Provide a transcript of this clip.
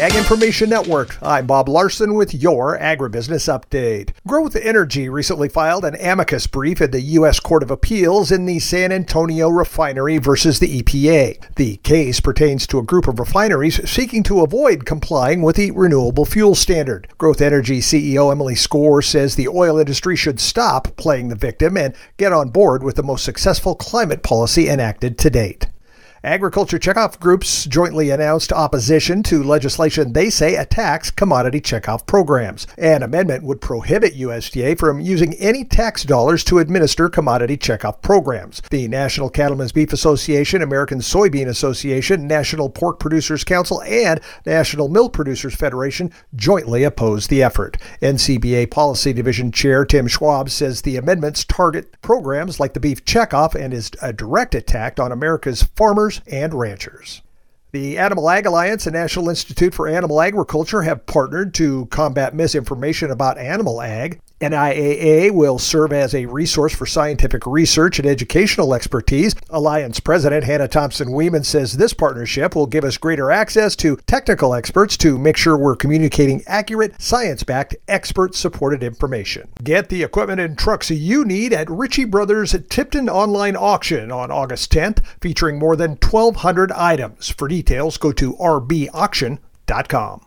Ag Information Network. I'm Bob Larson with your Agribusiness Update. Growth Energy recently filed an amicus brief at the U.S. Court of Appeals in the San Antonio refinery versus the EPA. The case pertains to a group of refineries seeking to avoid complying with the renewable fuel standard. Growth Energy CEO Emily Skor says the oil industry should stop playing the victim and get on board with the most successful climate policy enacted to date. Agriculture checkoff groups jointly announced opposition to legislation they say attacks commodity checkoff programs. An amendment would prohibit USDA from using any tax dollars to administer commodity checkoff programs. The National Cattlemen's Beef Association, American Soybean Association, National Pork Producers Council, and National Milk Producers Federation jointly opposed the effort. NCBA Policy Division Chair Tim Schwab says the amendments target programs like the beef checkoff and is a direct attack on America's farmers and ranchers. The Animal Ag Alliance and National Institute for Animal Agriculture have partnered to combat misinformation about animal ag. NIAA will serve as a resource for scientific research and educational expertise. Alliance President Hannah Thompson-Weeman says this partnership will give us greater access to technical experts to make sure we're communicating accurate, science-backed, expert-supported information. Get the equipment and trucks you need at Ritchie Brothers Tipton Online Auction on August 10th, featuring more than 1,200 items. For details, go to rbauction.com.